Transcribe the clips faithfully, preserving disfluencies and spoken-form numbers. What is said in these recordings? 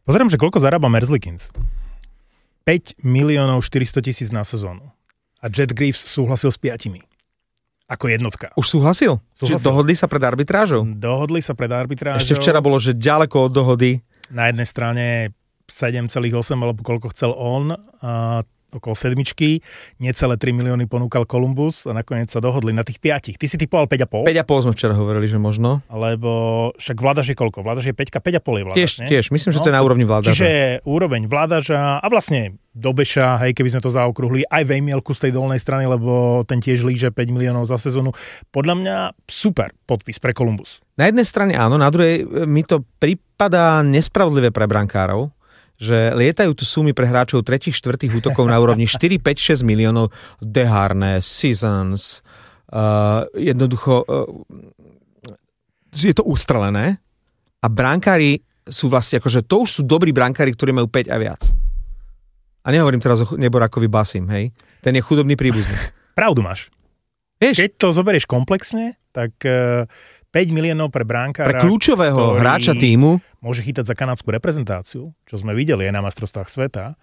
Pozerám, že koľko zarába Merzlikins. päť miliónov štyristo tisíc na sezónu. A Jet Greaves súhlasil s piatimi. Ako jednotka. Už súhlasil? súhlasil? Čiže dohodli sa pred arbitrážou? Dohodli sa pred arbitrážou. Ešte včera bolo, že ďaleko od dohody. Na jednej strane sedem celá osem alebo koľko chcel on, a okolo sedmičky, necelé tri milióny ponúkal Columbus a nakoniec sa dohodli na tých piatich. Ty si typoval päť a pol? päť a pol sme včera hovorili, že možno. Lebo však Vladaš je koľko? Vladaš je päťka, päť a pol je Vladaš, tiež, nie? Tiež, myslím, no, že to je na úrovni Vladaža. Čiže úroveň Vladaža a vlastne Dobeša, hej, keby sme to zaokrúhli, aj Vejmielku z tej dolnej strany, lebo ten tiež líže päť miliónov za sezónu. Podľa mňa super podpis pre Columbus. Na jednej strane áno, na druhej mi to pripadá nespravodlivé pre brankárov, že lietajú tu sumy pre hráčov tretích, štvrtých útokov na úrovni štyri, päť, šesť miliónov. Deharne, Seasons, uh, jednoducho uh, je to ustrelené a brankári sú vlastne, akože to už sú dobrí brankári, ktorí majú päť a viac. A nehovorím teraz o Neborákovi Basim, hej? Ten je chudobný príbuzný. Pravdu máš. Vieš? Keď to zoberieš komplexne, tak uh, päť miliónov pre brankára, pre kľúčového hráča tímu môže chytať za kanadskú reprezentáciu, čo sme videli aj na majstrovstvách sveta.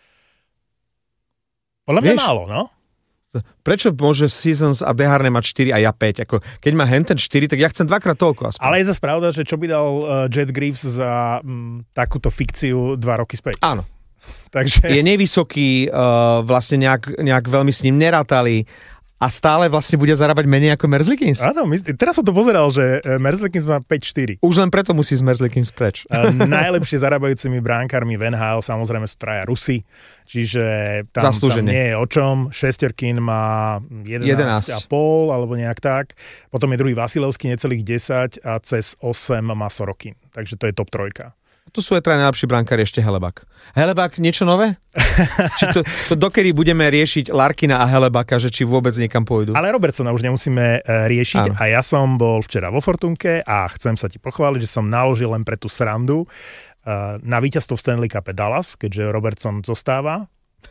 Podľa mňa málo, no? Prečo môže Seasons a Deharne mať štyri a ja päť? Ako, keď má Henten štyri, tak ja chcem dvakrát toľko aspoň. Ale je zase pravda, že čo by dal uh, Jet Greaves za m, takúto fikciu dva roky späť. Áno. Takže... Je nevysoký, uh, vlastne nejak, nejak veľmi s ním nerátali a stále vlastne bude zarábať menej ako Merzlikins. Áno, my, teraz som to pozeral, že Merzlikins má päť štyri. Už len preto musí z Merzlikins preč. Najlepšie zarábajúcimi bránkármi v en há el samozrejme sú traja Rusi, čiže tam, tam nie je o čom. Šesterkin má jedenásť a pol alebo nejak tak. Potom je druhý Vasilevský necelých desať a cez osem má Sorokin. Takže to je top trojka. Tu sú aj traja najlepší brankári, ešte Helebak. Helebak, niečo nové? Či to, to dokedy budeme riešiť Larkina a Helebaka, že či vôbec niekam pôjdu? Ale Robertsona už nemusíme riešiť. Áno. A ja som bol včera vo Fortunke a chcem sa ti pochváliť, že som naložil len pre tú srandu na víťazstvo v Stanley Cupe Dallas, keďže Robertson zostáva.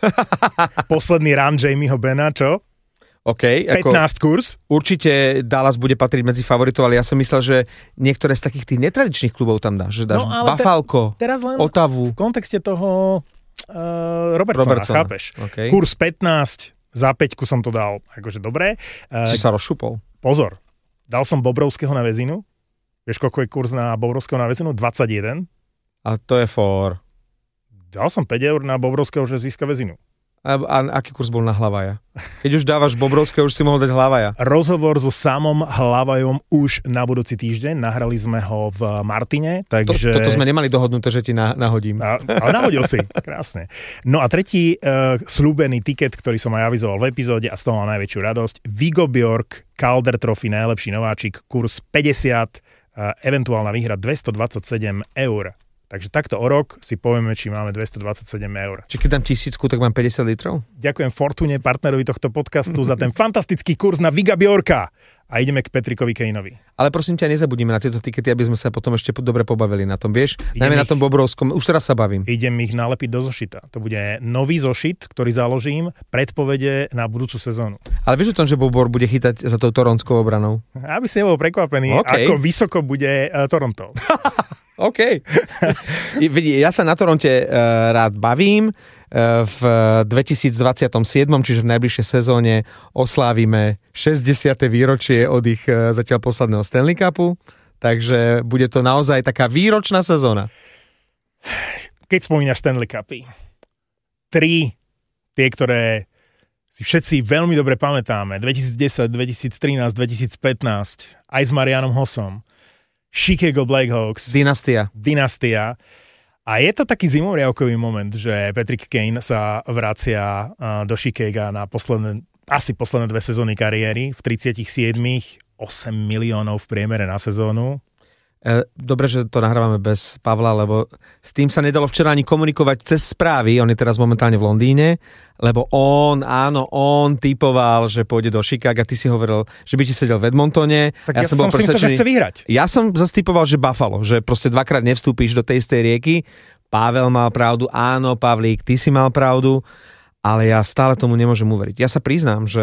Posledný run Jamieho Bena, čo? OK. pätnásť kurz. Určite Dallas bude patriť medzi favoritov, ale ja som myslel, že niektoré z takých tých netradičných klubov tam dáš. Že dáš no, Buffalo, te, Ottawu. V kontexte toho uh, Robertsona, Robertsona, chápeš? Okay. Kurz pätnásť, za päťku som to dal, akože dobre. Uh, Či sa rozšupol? Pozor, dal som Bobrovského na väzinu. Vieš, koľko je kurz na Bobrovského na väzinu? dvadsaťjeden. A to je for... Dal som päť eur na Bobrovského, že získa väzinu. A, a aký kurz bol na Hlavaja? Keď už dávaš Bobrovského, už si mohol dať Hlavaja. Rozhovor so samom Hlavajom už na budúci týždeň. Nahrali sme ho v Martine, takže... To, toto sme nemali dohodnuté, že ti na, nahodím. A, ale nahodil si, krásne. No a tretí uh, sľúbený tiket, ktorý som aj avizoval v epizóde a z toho mám najväčšiu radosť. Viggo Bjork, Calder Trophy, najlepší nováčik, kurz päťdesiat, uh, eventuálna výhra dvestodvadsaťsedem eur. Takže takto o rok si povieme, či máme dvestodvadsaťsedem eur. Či keď dám tisícku, tak mám päťdesiat litrov? Ďakujem Fortune, partnerovi tohto podcastu, za ten fantastický kurz na Vigga Bjorka. A ideme k Petrikovi Kaneovi. Ale prosím ťa, nezabudíme na tieto tikety, aby sme sa potom ešte dobre pobavili na tom, vieš? Najmä na tom Bobrovskom. Už teraz sa bavím. Idem ich nalepiť do zošita. To bude nový zošit, ktorý založím, predpovede na budúcu sezónu. Ale vieš o tom, že Bobor bude chytať za tou toronskou obranou? Aby si nebol prekvapený, okay. Ako vysoko bude uh, Toronto. OK. Ja sa na Toronte uh, rád bavím. V dvetisícdvadsaťsedem, čiže v najbližšej sezóne oslávime šesťdesiate výročie od ich zatiaľ posledného Stanley Cupu, takže bude to naozaj taká výročná sezóna. Keď spomínaš Stanley Cupy, tri, tie, ktoré si všetci veľmi dobre pamätáme, dvetisícdesať, dvetisíctrinásť, dvetisícpätnásť, aj s Marianom Hossom, Chicago Blackhawks, Dynastia. Dynastia. A je to taký zimomriavkový moment, že Patrick Kane sa vracia do Chicaga na posledné, asi posledné dve sezóny kariéry. V tridsaťsedem, osem miliónov v priemere na sezónu. Dobre, že to nahrávame bez Pavla, lebo s tým sa nedalo včera ani komunikovať cez správy. On je teraz momentálne v Londýne, lebo on, áno, on typoval, že pôjde do Chicaga. Ty si hovoril, že by ti sedel v Edmontone. Tak ja, ja som, som si myslel, že chce vyhrať. Ja som zase typoval, že Buffalo, že proste dvakrát nevstúpíš do tej istej rieky. Pavel mal pravdu, áno, Pavlík, ty si mal pravdu, ale ja stále tomu nemôžem uveriť. Ja sa priznám, že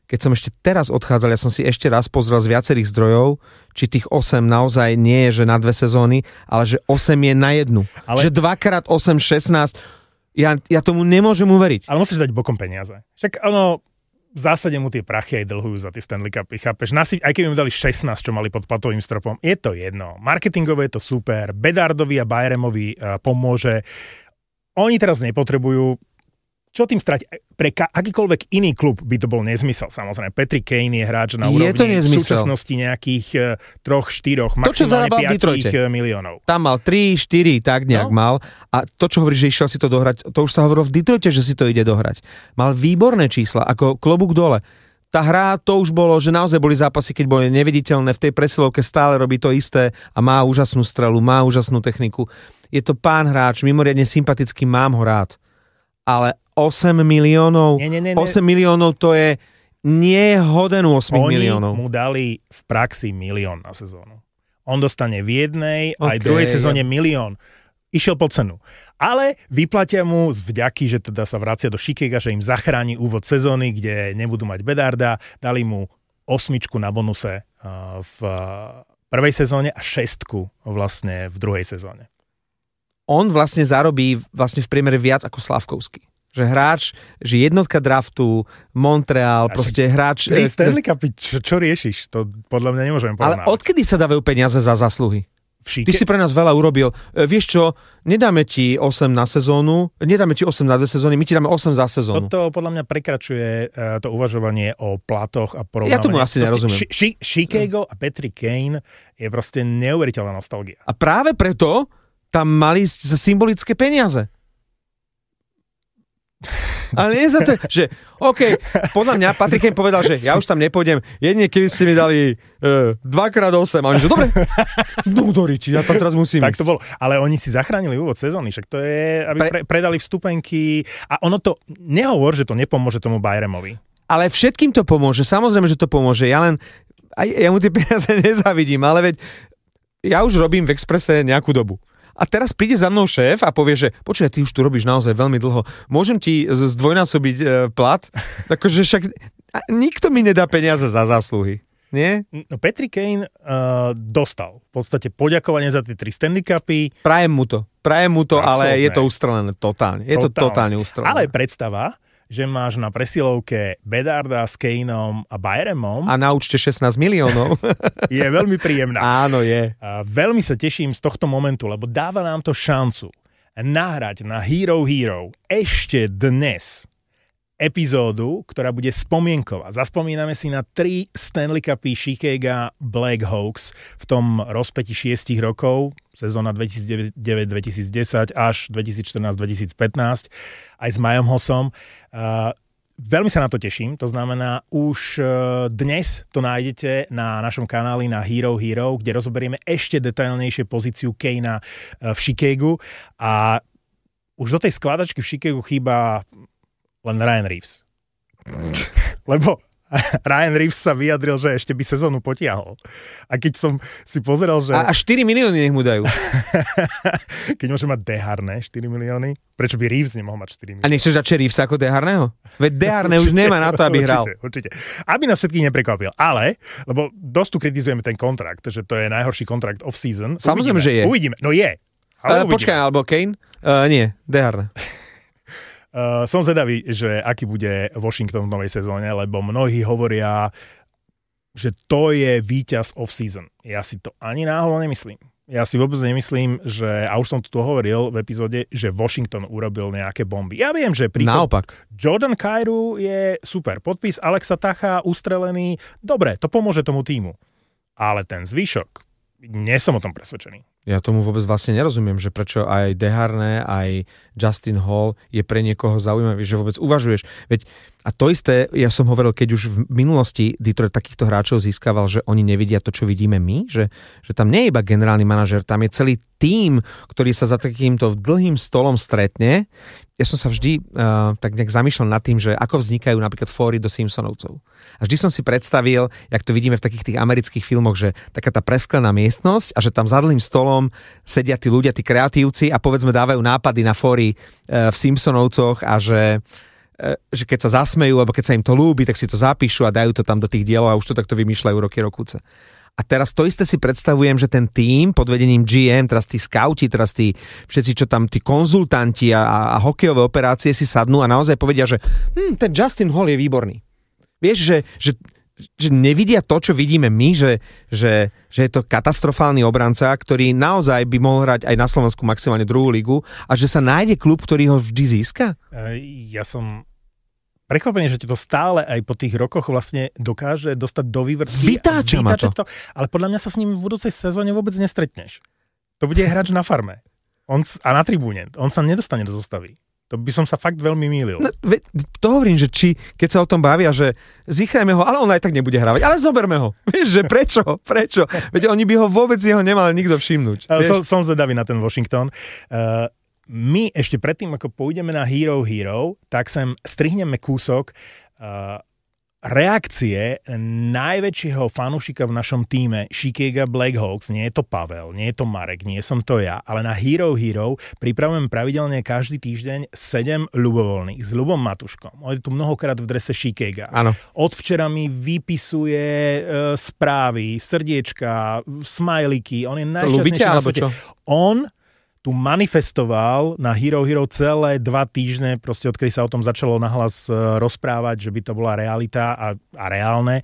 keď som ešte teraz odchádzal, ja som si ešte raz pozrel z viacerých zdrojov, či tých osem naozaj nie je, že na dve sezóny, ale že osem je na jednu. Ale... Že dvakrát osem, šestnásť. Ja, ja tomu nemôžem uveriť. Ale musíš dať bokom peniaze. Však ono, v zásade mu tie prachy aj dlhujú za tie Stanley Cupy, chápeš? Nasi, aj keby mu dali šestnásť, čo mali pod platovým stropom, je to jedno. Marketingové je to super, Bedardovi a Bayeremovi uh, pomôže. Oni teraz nepotrebujú. Čo tým strať? Pre ka- akýkoľvek iný klub by to bol nezmysel, samozrejme. Patrick Kane je hráč na úrovni v súčasnosti nejakých troch, štyroch, maximálne piatich miliónov. Tam mal tri, štyri, tak nejak no. mal. A to, čo hovoríš, že išiel si to dohrať, to už sa hovorilo v Detroite, že si to ide dohrať. Mal výborné čísla, ako klobúk dole. Tá hra, to už bolo, že naozaj boli zápasy, keď boli neviditeľné, v tej presilovke stále robí to isté a má úžasnú strelu, má úžasnú techniku. Je to pán hráč, mimoriadne sympatický, mám ho rád. Ale osem miliónov, nie, nie, nie, osem miliónov to je nie hoden osem miliónov. Oni mu dali v praxi milión na sezónu. On dostane v jednej, okay, aj druhej sezóne milión. Išiel po cenu. Ale vyplatia mu z vďaky, že teda sa vracia do Chicaga, že im zachráni úvod sezóny, kde nebudú mať Bedarda. Dali mu osmičku na bonuse v prvej sezóne a šestku vlastne v druhej sezóne. On vlastne zarobí vlastne v priemere viac ako Slávkovský. Že hráč, že jednotka draftu, Montreal, a proste hráč... Tri Stanley Cupy, čo, čo riešiš? To podľa mňa nemôžem porovnávať. Ale odkedy sa dávajú peniaze za zásluhy? Ty si pre nás veľa urobil. E, vieš čo, nedáme ti osem na sezónu, nedáme ti osem na dve sezóny, my ti dáme osem za sezónu. Toto podľa mňa prekračuje uh, to uvažovanie o platoch a porovnávanie. Ja tomu asi nerozumiem. Ši- ši- Chicago a Patrick Kane je proste neuveriteľná nostalgia. A práve preto tam mali za symbolické peniaze. Ale nie za to, že OK, podľa mňa Patrick Kane povedal, že ja už tam nepôjdem, jedine keby ste mi dali uh, dvakrát osem. A oni, že dobre, no doriči, ja tam teraz musím tak ísť. To bolo, ale oni si zachránili úvod sezóny, však to je, aby pre... Pre, predali vstupenky a ono to, nehovor, že to nepomôže tomu Bayeremovi. Ale všetkým to pomôže, samozrejme, že to pomôže, ja len, ja mu tie peniaze nezavidím, ale veď ja už robím v Expresse nejakú dobu. A teraz príde za mnou šéf a povie, že počuj, ty už tu robíš naozaj veľmi dlho. Môžem ti zdvojnásobiť e, plat? Takže však nikto mi nedá peniaze za zásluhy. Nie? No Patrick Kane uh, dostal v podstate poďakovanie za tie tri Stanley Cupy. Prajem mu to. Prajem mu to, absolutne. Ale je to ustrelené totálne. Je totálne. to totálne ustrelené. Ale predstava, že máš na presilovke Bedarda s Kaneom a Bayeremom a na účte šestnásť miliónov. Je veľmi príjemná. Áno, je. A veľmi sa teším z tohto momentu, lebo dáva nám to šancu nahrať na Hero Hero ešte dnes epizódu, ktorá bude spomienková. Zaspomíname si na tri Stanley Cupy Chicago Blackhawks v tom rozpäti šiestich rokov, sezóna dvetisícdeväť dvetisícdesať až dvetisícštrnásť dvetisícpätnásť, aj s Majom Hossom. Uh, veľmi sa na to teším, to znamená, už uh, dnes to nájdete na našom kanáli na Hero Hero, kde rozoberieme ešte detailnejšie pozíciu Kanea uh, v Chicagu a už do tej skladačky v Chicagu chýba len Ryan Reeves. Lebo Ryan Reeves sa vyjadril, že ešte by sezónu potiahol. A keď som si pozeral, že... A, a štyri milióny nech mu dajú. Keď môže mať Deharné štyri milióny, prečo by Reeves nemohol mať štyri milióny? A nechceš dať Reevesa ako Deharného? Veď Deharné už nemá na to, aby hral. Určite, určite. Aby nás všetkých neprekvapil. Ale, lebo dosť tu kritizujeme ten kontrakt, že to je najhorší kontrakt off-season. Samozrejme, že je. Uvidíme. No je. Ale uh, počkaj, alebo Kane? Uh, nie, Deharné. Uh, som zvedavý, že aký bude Washington v novej sezóne, lebo mnohí hovoria, že to je víťaz off-season. Ja si to ani náhodou nemyslím. Ja si vôbec nemyslím, že, a už som tu hovoril v epizóde, že Washington urobil nejaké bomby. Ja viem, že príchod Naopak. Jordan Kyrou je super. Podpis Alexa Tacha, ustrelený. Dobre, to pomôže tomu týmu. Ale ten zvyšok, nie som o tom presvedčený. Ja tomu vôbec vlastne nerozumiem, že prečo aj Deharné, aj Justin Hall je pre niekoho zaujímavý, že vôbec uvažuješ. Veď, a to isté, ja som hovoril, keď už v minulosti Detroit takýchto hráčov získaval, že oni nevidia to, čo vidíme my, že, že tam nie je iba generálny manažer, tam je celý tím, ktorý sa za takýmto dlhým stolom stretne. Ja som sa vždy uh, tak nejak zamýšľal nad tým, že ako vznikajú napríklad fóry do Simpsonovcov. A vždy som si predstavil, jak to vidíme v takých tých amerických filmoch, že taká tá presklená miestnosť a že tam za dlhým stolom sedia tí ľudia, tí kreatívci a povedzme dávajú nápady na fóry uh, v Simpsonovcoch a že že keď sa zasmejú, alebo keď sa im to ľúbi, tak si to zapíšu a dajú to tam do tých dielov a už to takto vymýšľajú roky rokúce. A teraz to isté si predstavujem, že ten tím pod vedením gé em, teraz tí skauti, teraz tí všetci, čo tam, tí konzultanti a, a, a hokejové operácie si sadnú a naozaj povedia, že hm, ten Justin Hall je výborný. Vieš, že, že, že nevidia to, čo vidíme my, že, že, že je to katastrofálny obranca, ktorý naozaj by mohol hrať aj na Slovensku maximálne druhú ligu a že sa nájde klub, ktorý ho vždy získa? Ja som prekvapenie, že ti to stále aj po tých rokoch vlastne dokáže dostať do vývrtky. Vytáča ma to. to. Ale podľa mňa sa s ním v budúcej sezóne vôbec nestretneš. To bude hráč na farme. On, a na tribúne. On sa nedostane do zostavy. To by som sa fakt veľmi mýlil. No, ve, to hovorím, že či, keď sa o tom bavia, že zíchajme ho, ale on aj tak nebude hrávať. Ale zoberme ho. Vieš, že prečo? Prečo? Veď oni by ho vôbec jeho nemal nikto všimnúť. Som, som zvedavý na ten Washington. Uh, My ešte predtým, ako pôjdeme na Hero Hero, tak sem strihneme kúsok uh, reakcie najväčšieho fanúšika v našom týme Chicago Blackhawks. Nie je to Pavel, nie je to Marek, nie som to ja, ale na Hero Hero pripravujem pravidelne každý týždeň sedem ľubovoľných s Ľubom Matuškom. On je tu mnohokrát v drese Chicago. Áno. Od včera mi vypisuje uh, správy, srdiečka, smajliky. On je najšťastnejší na svete. On tu manifestoval na Hero Hero celé dva týždne, proste odkedy sa o tom začalo nahlas rozprávať, že by to bola realita a, a reálne,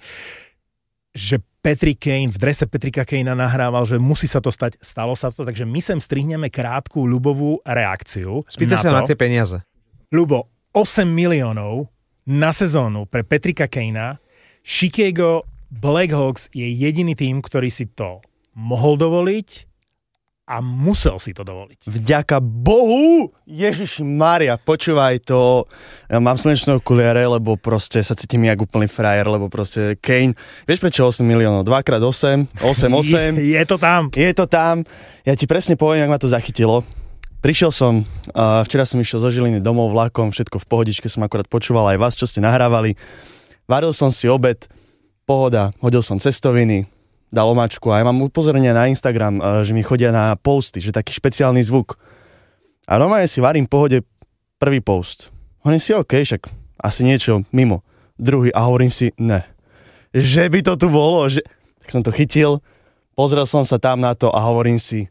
že Patrick Kane, v drese Patricka Kanea nahrával, že musí sa to stať, stalo sa to, takže my sem strihneme krátku ľubovú reakciu. Spýtaj sa na tie peniaze. Ľubo, osem miliónov na sezónu pre Patricka Kanea. Chicago Blackhawks je jediný tým, ktorý si to mohol dovoliť a musel si to dovoliť. Vďaka Bohu! Ježiši Mária, počúvaj to. Ja mám slnečné okuliare, lebo proste sa cítim jak úplný frajer, lebo proste Kane, vieš prečo osem miliónov? dva krát osem, osem osem. Je, je to tam. Je to tam. Ja ti presne poviem, jak ma to zachytilo. Prišiel som, uh, včera som išiel zo Žiliny domov vlakom, všetko v pohodičke, som akurát počúval aj vás, čo ste nahrávali. Varil som si obed, pohoda, hodil som cestoviny, dal omáčku a ja mám upozornenia na Instagram, že mi chodia na posty, že taký špeciálny zvuk. A normálne si varím v pohode prvý post. Hovorím si, OK, však asi niečo mimo. Druhý a hovorím si, ne. Že by to tu bolo, že... Tak som to chytil, pozrel som sa tam na to a hovorím si,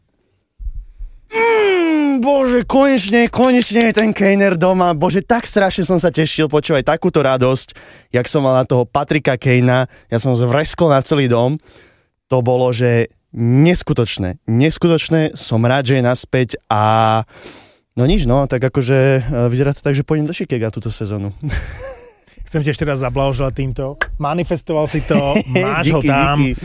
mm, bože, konečne, konečne je ten Kaner doma. Bože, tak strašne som sa tešil, počúvaj takúto radosť, jak som mal na toho Patricka Kanea. Ja som zvreskol na celý dom. To bolo, že neskutočné. Neskutočné, som rád, že je naspäť a no nič, no, tak akože vyzerá to tak, že pôjdem do Chicaga túto sezónu. Chcem ti ešte raz zablahoželať týmto. Manifestoval si to, máš ho tam. Díky.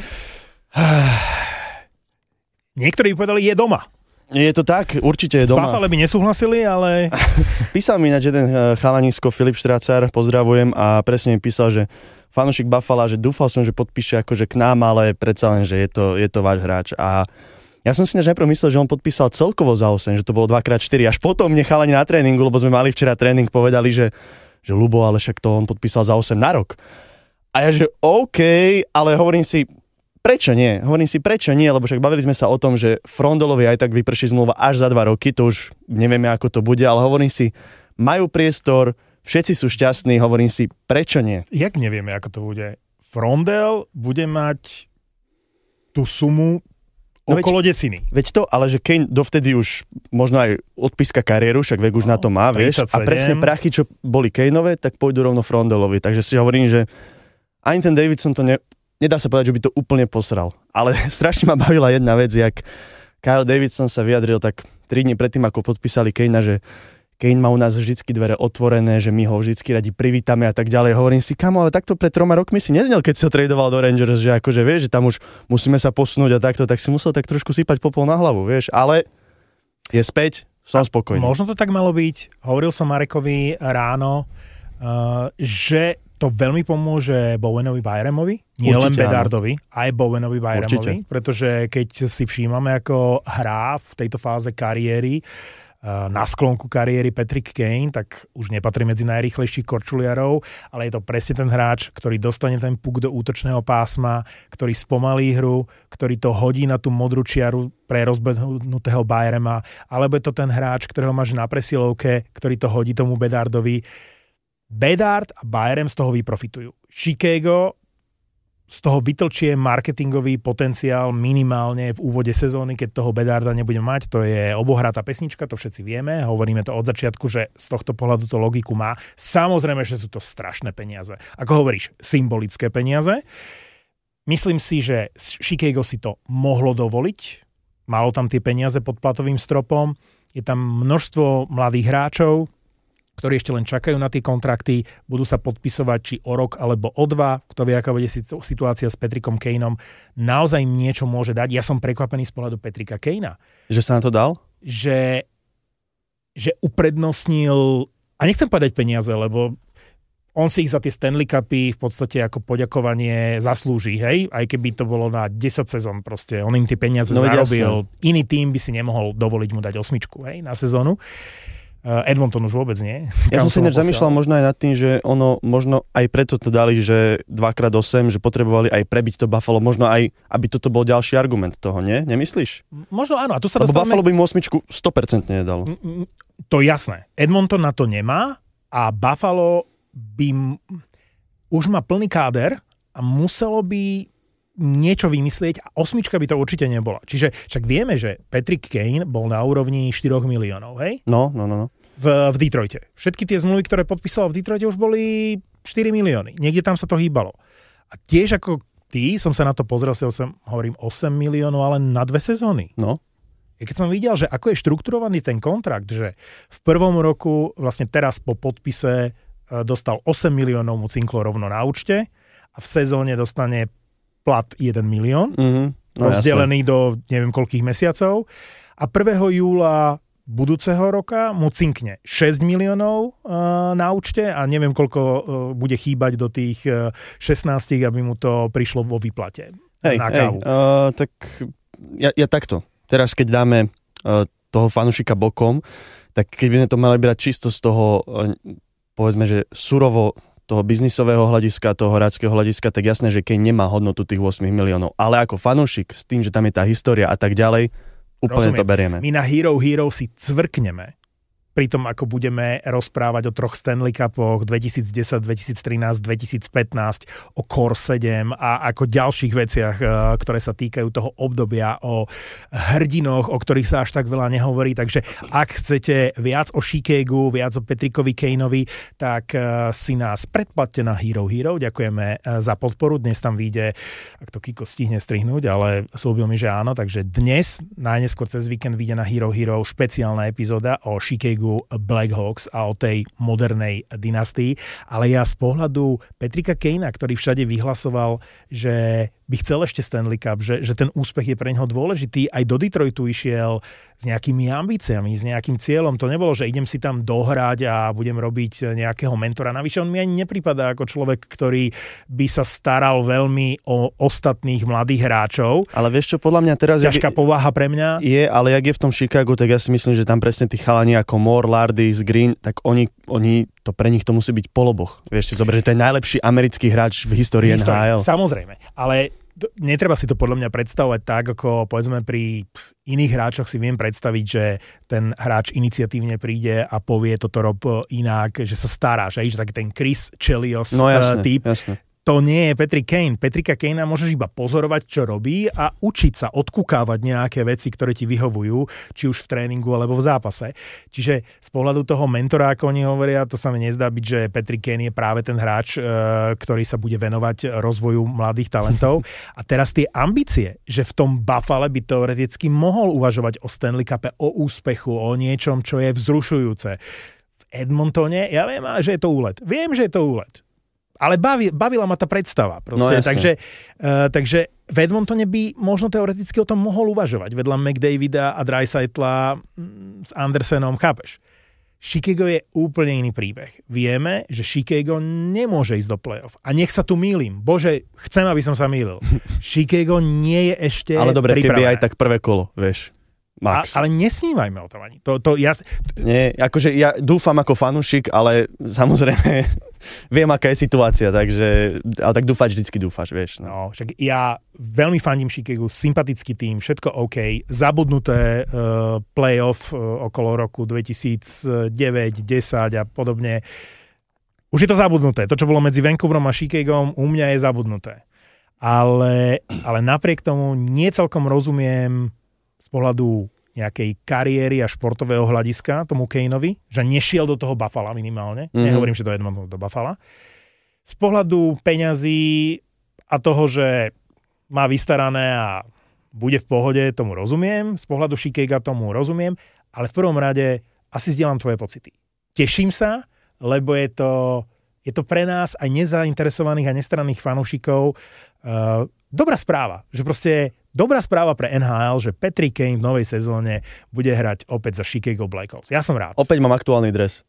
Niektorí povedali, je doma. Je to tak, určite je doma. V Buffale by nesúhlasili, ale... Písal mi ináč jeden chalanisko, Filip Štrácar, pozdravujem, a presne mi písal, že fanúšik Buffala, že dúfal som, že podpíše akože k nám, ale predsa len, že je to, je to váš hráč. A ja som si než najprv myslel, že on podpísal celkovo za osem, že to bolo dva krát štyri. Až potom mne chalani na tréningu, lebo sme mali včera tréning, povedali, že, že Ľubo, ale však to on podpísal za osem na rok. A ja, že OK, ale hovorím si, prečo nie? Hovorím si, prečo nie, lebo však bavili sme sa o tom, že Frondolovi aj tak vyprší zmluva až za dva roky, to už nevieme, ako to bude, ale hovorím si, majú priestor, všetci sú šťastní, hovorím si, prečo nie? Jak nevieme, ako to bude? Frondel bude mať tú sumu no okolo veď, desiny. Veď to, ale že Kane dovtedy už možno aj odpíska kariéru, však vek už no, na to má, vieš. A presne prachy, čo boli Kaneové, tak pôjdu rovno Frondelovi. Takže si hovorím, že ani ten Davidson to ne, nedá sa povedať, že by to úplne posral. Ale strašne ma bavila jedna vec, jak Kyle Davidson sa vyjadril tak tri dni predtým, ako podpísali Kanea, že Kane má u nás vždycky dvere otvorené, že my ho vždycky radi privítame a tak ďalej. Hovorím si, kamo, ale takto pred troma rokmi si neznel, keď sa tradoval do Rangers, že akože vieš, že tam už musíme sa posunúť a takto, tak si musel tak trošku sypať popol na hlavu, vieš, ale je späť, som spokojný. Možno to tak malo byť. Hovoril som Marekovi ráno, uh, že to veľmi pomôže Bowenovi Byramovi, nie len Bedardovi, aj Bowenovi Byramovi, pretože keď si všímame, ako hrá v tejto fáze kariéry, na sklonku kariéry Patrick Kane, tak už nepatrí medzi najrýchlejších korčuliarov, ale je to presne ten hráč, ktorý dostane ten puk do útočného pásma, ktorý spomalí hru, ktorý to hodí na tú modrú čiaru pre rozbehnutého Byrama, alebo je to ten hráč, ktorého máš na presilovke, ktorý to hodí tomu Bedardovi. Bedard a Bayern z toho vyprofitujú. Chicago z toho vytlčie marketingový potenciál minimálne v úvode sezóny, keď toho Bedarda nebude mať. To je obohratá pesnička, to všetci vieme. Hovoríme to od začiatku, že z tohto pohľadu to logiku má. Samozrejme, že sú to strašné peniaze. Ako hovoríš, symbolické peniaze. Myslím si, že Chicago si to mohlo dovoliť. Malo tam tie peniaze pod platovým stropom. Je tam množstvo mladých hráčov, ktorí ešte len čakajú na tie kontrakty, budú sa podpisovať či o rok alebo o dva, kto vie, aká bude situácia s Patrickom Kaneom, naozaj im niečo môže dať. Ja som prekvapený z pohľadu Patricka Kanea. Že sa na to dal? Že, že uprednostnil, a nechcem povedať peniaze, lebo on si ich za tie Stanley Cupy v podstate ako poďakovanie zaslúži, hej? Aj keby to bolo na desať sezón proste, on im tie peniaze no, zarobil. Jasne. Iný tým by si nemohol dovoliť mu dať osmičku, hej, na sezónu. Edmonton už vôbec nie. Ja som si než zamýšľal možno aj nad tým, že ono možno aj preto to dali, že dva krát osem, že potrebovali aj prebiť to Buffalo, možno aj, aby toto bol ďalší argument toho, nie? Nemyslíš? Možno áno. A tu sa Lebo dostávame... Buffalo by mu osmičku sto percent nedalo. To jasné. Edmonton na to nemá a Buffalo by už má plný káder a muselo by niečo vymyslieť a osmička by to určite nebola. Čiže však vieme, že Patrick Kane bol na úrovni štyri miliónov, hej? No, no, no. no. V, v Detroite. Všetky tie zmluvy, ktoré podpísal v Detroite, už boli štyri milióny. Niekde tam sa to hýbalo. A tiež ako ty, som sa na to pozrel, si osem, hovorím osem miliónov, ale na dve sezóny. No. Ja keď som videl, že ako je štrukturovaný ten kontrakt, že v prvom roku, vlastne teraz po podpise dostal osem miliónov, mu cinklo rovno na účte a v sezóne dostane plat jeden milión, mm-hmm. no, rozdelený jasné. do neviem koľkých mesiacov a prvého júla budúceho roka mu cinkne šesť miliónov uh, na účte a neviem koľko uh, bude chýbať do tých uh, šestnásť, aby mu to prišlo vo výplate hej, na kávu. Hej, uh, tak ja, ja takto. Teraz keď dáme uh, toho fanušika bokom, tak keď by sme to mali brať čisto z toho uh, povedzme, že surovo toho biznisového hľadiska, toho hráčskeho hľadiska, tak jasné, že Kane nemá hodnotu tých osem miliónov. Ale ako fanúšik, s tým, že tam je tá história a tak ďalej, úplne Rozumiem. to berieme. My na Hero Hero si cvrkneme pri tom, ako budeme rozprávať o troch Stanley Cupoch dvetisícdesať, dvetisíctrinásť, dvetisícpätnásť, o Core sedem a ako ďalších veciach, ktoré sa týkajú toho obdobia, o hrdinoch, o ktorých sa až tak veľa nehovorí. Takže ak chcete viac o Chicagu, viac o Patrickovi Kaneovi, tak si nás predplatte na Hero Hero. Ďakujeme za podporu. Dnes tam vyjde, ak to Kiko stihne strihnúť, ale slúbil mi, že áno. Takže dnes, najneskôr cez víkend, vyjde na Hero Hero špeciálna epizóda o Chicagu Blackhawks a o tej modernej dynastii, ale ja z pohľadu Patricka Kanea, ktorý všade vyhlasoval, že by chcel ešte Stanley Cup, že, že ten úspech je pre neho dôležitý, aj do Detroitu išiel s nejakými ambíciami, s nejakým cieľom. To nebolo, že idem si tam dohrať a budem robiť nejakého mentora. Navyše on mi ani nepripadá ako človek, ktorý by sa staral veľmi o ostatných mladých hráčov. Ale vieš čo, podľa mňa teraz... Ťažká povaha pre mňa. Je, ale jak je v tom Chicagu, tak ja si myslím, že tam presne tí chalani ako Moore, Lardis, Green, tak oni, oni to pre nich to musí byť poloboch. Vieš si zobrať, že to je najlepší americký hráč v histórii en há el. Samozrejme, ale netreba si to podľa mňa predstavovať tak, ako povedzme pri iných hráčoch si viem predstaviť, že ten hráč iniciatívne príde a povie toto rob inak, že sa staráš, že taký ten Chris Chelios no, jasne, typ. Jasne. To nie je Patrick Kane. Patricka Kanea môžeš iba pozorovať, čo robí a učiť sa, odkúkávať nejaké veci, ktoré ti vyhovujú, či už v tréningu alebo v zápase. Čiže z pohľadu toho mentora, ako oni hovoria, to sa mi nezdá byť, že Patrick Kane je práve ten hráč, ktorý sa bude venovať rozvoju mladých talentov. A teraz tie ambície, že v tom Buffale by teoreticky mohol uvažovať o Stanley Cupe, o úspechu, o niečom, čo je vzrušujúce. V Edmontone, ja viem, že je to úlet. Viem, že je to úlet. Ale bavi, bavila ma tá predstava. Proste. No, takže, uh, takže v Edmontone by možno teoreticky o tom mohol uvažovať. Vedľa McDavida a Dreisaitla s Andersenom, chápeš? Chicago je úplne iný príbeh. Vieme, že Chicago nemôže ísť do play-off. A nech sa tu mýlim. Bože, chcem, aby som sa mýlil. Chicago nie je ešte ale dobre, pripravené. keby aj tak prvé kolo, vieš. Max. A, ale nesnívajme o tom ani. To, to ja... Nie, akože ja dúfam ako fanúšik, ale samozrejme viem, aká je situácia, takže ale tak dúfať vždycky dúfaš, vieš. No. no, však ja veľmi fandím Chicagu, sympatický tým, všetko OK, zabudnuté uh, playoff uh, okolo roku dvetisícdeväť desať a podobne. Už je to zabudnuté. To, čo bolo medzi Vancouverom a Chicagom, u mňa je zabudnuté. Ale, ale napriek tomu nie celkom rozumiem z pohľadu nejakej kariéry a športového hľadiska tomu Kaneovi, že nešiel do toho Buffala minimálne. Mm-hmm. Nehovorím, že do Edmontonu, do Buffala. Z pohľadu peňazí a toho, že má vystarané a bude v pohode, tomu rozumiem. Z pohľadu Chicaga tomu rozumiem. Ale v prvom rade asi zdieľam tvoje pocity. Teším sa, lebo je to, je to pre nás aj nezainteresovaných a nestranných fanúšikov uh, dobrá správa. Že proste dobrá správa pre en há el, že Patrick Kane v novej sezóne bude hrať opäť za Chicago Blackhawks. Ja som rád. Opäť mám aktuálny dres.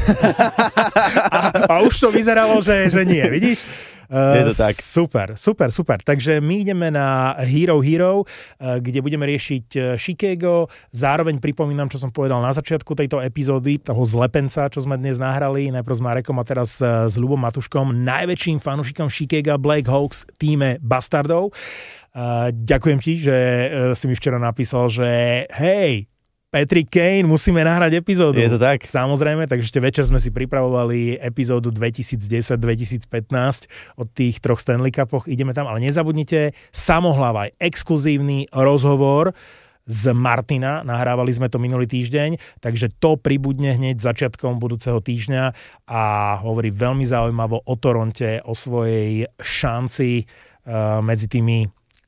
a, a už to vyzeralo, že, že nie, vidíš? Uh, je to tak. Super, super, super. Takže my ideme na Hero Hero, uh, kde budeme riešiť Chicago. Zároveň pripomínam, čo som povedal na začiatku tejto epizódy, toho zlepenca, čo sme dnes nahrali, najprv s Marekom a teraz uh, s Ľubom Matuškom, najväčším fanúšikom Chicago Blackhawks týme Bastardov. Uh, ďakujem ti, že uh, si mi včera napísal, že hej, Patrick Kane, musíme nahrať epizódu. Je to tak? Samozrejme, takže ešte večer sme si pripravovali epizódu dvetisícdesať dvetisícpätnásť od tých troch Stanley Cupoch. Ideme tam, ale nezabudnite, Samohlava, exkluzívny rozhovor z Martina. Nahrávali sme to minulý týždeň, takže to pribudne hneď začiatkom budúceho týždňa a hovorí veľmi zaujímavo o Toronte, o svojej šanci uh, medzi tými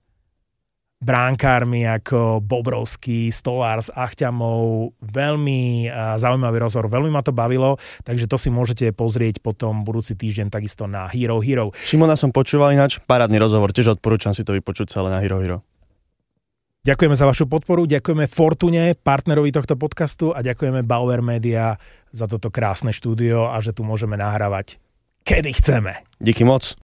bránkármi ako Bobrovský, Stolárs, Achťamov. Veľmi uh, zaujímavý rozhovor, veľmi ma to bavilo, takže to si môžete pozrieť potom budúci týždeň takisto na Hero Hero. Šimona som počúval ináč, parádny rozhovor, tiež odporúčam si to vypočuť celé na Hero Hero. Ďakujeme za vašu podporu, ďakujeme Fortune, partnerovi tohto podcastu a ďakujeme Bauer Media za toto krásne štúdio a že tu môžeme nahrávať kedy chceme. Díky moc.